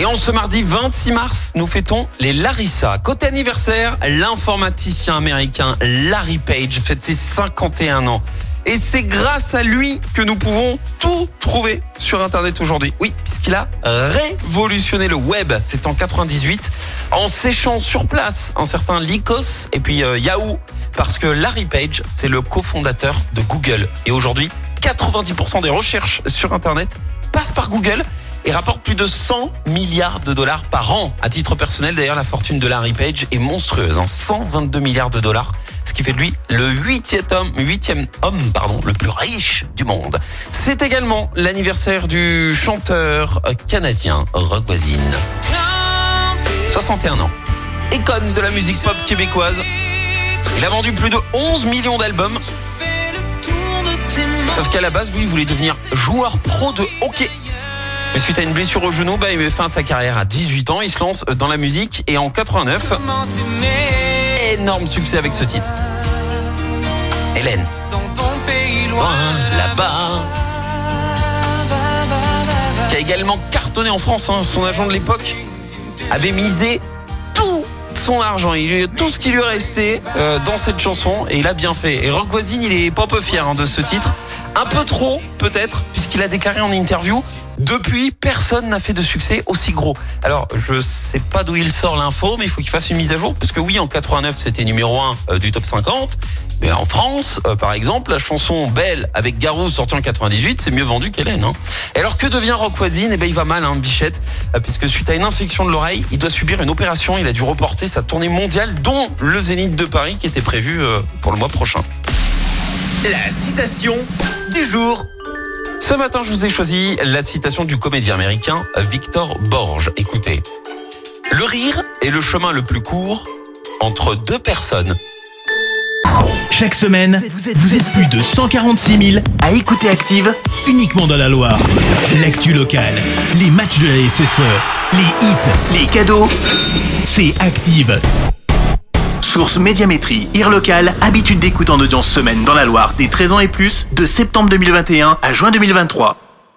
Et en ce mardi 26 mars, nous fêtons les Larissa. Côté anniversaire, l'informaticien américain Larry Page fête ses 51 ans. Et c'est grâce à lui que nous pouvons tout trouver sur Internet aujourd'hui. Oui, puisqu'il a révolutionné le web. C'est en 98, en séchant sur place un certain Lycos et puis Yahoo. Parce que Larry Page, c'est le cofondateur de Google. Et aujourd'hui, 90% des recherches sur Internet passent par Google et rapportent plus de 100 milliards de dollars par an. À titre personnel, d'ailleurs, la fortune de Larry Page est monstrueuse. 122 milliards de dollars. Ce qui fait de lui le huitième homme le plus riche du monde. C'est également l'anniversaire du chanteur canadien Rock Voisine. 61 ans. Icône de la musique pop québécoise. Il a vendu plus de 11 millions d'albums. Sauf qu'à la base, lui, il voulait devenir joueur pro de hockey. Mais suite à une blessure au genou, il met fin à sa carrière à 18 ans. Il se lance dans la musique et en 89, énorme succès avec ce titre. Hélène. Loin là-bas. Qui a également cartonné en France. Son agent de l'époque avait misé tout son argent, tout ce qui lui restait dans cette chanson, et il a bien fait. Et Rock Voisine, il est pas peu fier de ce titre. Un peu trop, peut-être, puisqu'il a déclaré en interview: depuis, personne n'a fait de succès aussi gros. Alors, je sais pas d'où il sort l'info, mais il faut qu'il fasse une mise à jour, parce que oui, en 89, c'était numéro 1 du top 50. Mais en France, par exemple, la chanson Belle avec Garou sortie en 98, c'est mieux vendu qu'Hélène. Et alors, que devient Rock Voisine ? Il va mal, Bichette, puisque suite à une infection de l'oreille, il doit subir une opération. Il a dû reporter sa tournée mondiale, dont le Zénith de Paris, qui était prévu pour le mois prochain. La citation du jour. Ce matin, je vous ai choisi la citation du comédien américain Victor Borge. Écoutez. Le rire est le chemin le plus court entre deux personnes. Chaque semaine, vous êtes plus de 146 000 à écouter Active uniquement dans la Loire. L'actu locale, les matchs de la SSE, les hits, les cadeaux, c'est Active. Source Médiamétrie, IR local, habitude d'écoute en audience semaine dans la Loire des 13 ans et plus, de septembre 2021 à juin 2023.